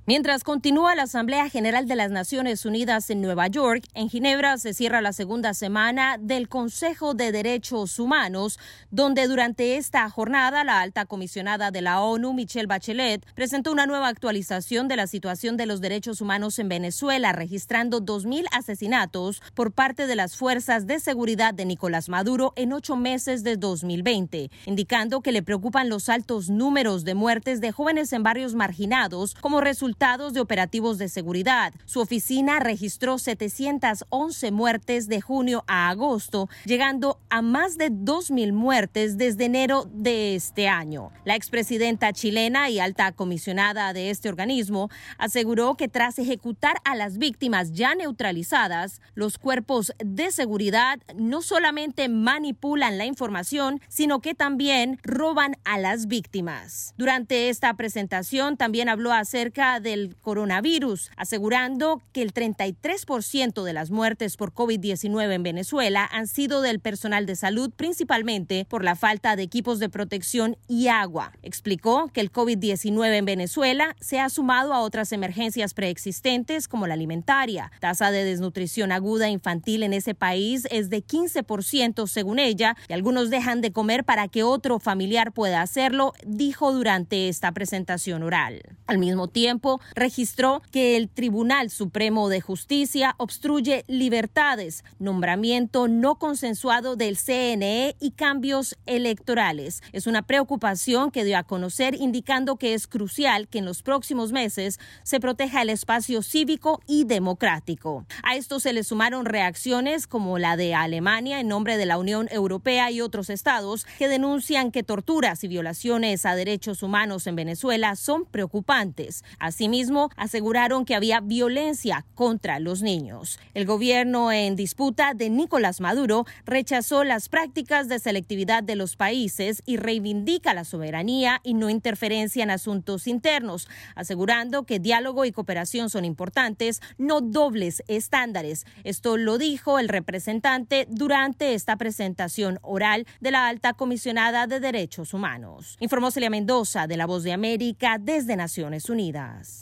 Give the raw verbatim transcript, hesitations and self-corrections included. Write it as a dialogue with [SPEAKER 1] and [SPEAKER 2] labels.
[SPEAKER 1] Mientras continúa la Asamblea General de las Naciones Unidas en Nueva York, en Ginebra se cierra la segunda semana del Consejo de Derechos Humanos, donde durante esta jornada la alta comisionada de la ONU, Michelle Bachelet, presentó una nueva actualización de la situación de los derechos humanos en Venezuela, registrando dos mil asesinatos por parte de las fuerzas de seguridad de Nicolás Maduro en ocho meses de dos mil veinte, indicando que le preocupan los altos números de muertes de jóvenes en barrios marginados como resultado de operativos de seguridad. Su oficina registró setecientas once muertes de junio a agosto, llegando a más de dos mil muertes desde enero de este año. La expresidenta chilena y alta comisionada de este organismo aseguró que tras ejecutar a las víctimas ya neutralizadas, los cuerpos de seguridad no solamente manipulan la información, sino que también roban a las víctimas. Durante esta presentación también habló acerca de del coronavirus, asegurando que el treinta y tres por ciento de las muertes por COVID diecinueve en Venezuela han sido del personal de salud, principalmente por la falta de equipos de protección y agua. Explicó que el COVID diecinueve en Venezuela se ha sumado a otras emergencias preexistentes como la alimentaria. Tasa de desnutrición aguda infantil en ese país es de quince por ciento según ella, y algunos dejan de comer para que otro familiar pueda hacerlo, dijo durante esta presentación oral. Al mismo tiempo, registró que el Tribunal Supremo de Justicia obstruye libertades, nombramiento no consensuado del C N E y cambios electorales. Es una preocupación que dio a conocer, indicando que es crucial que en los próximos meses se proteja el espacio cívico y democrático. A esto se le sumaron reacciones como la de Alemania en nombre de la Unión Europea y otros estados que denuncian que torturas y violaciones a derechos humanos en Venezuela son preocupantes. Asimismo, aseguraron que había violencia contra los niños. El gobierno en disputa de Nicolás Maduro rechazó las prácticas de selectividad de los países y reivindica la soberanía y no interferencia en asuntos internos, asegurando que diálogo y cooperación son importantes, no dobles estándares. Esto lo dijo el representante durante esta presentación oral de la alta comisionada de Derechos Humanos. Informó Celia Mendoza de La Voz de América desde Naciones Unidas.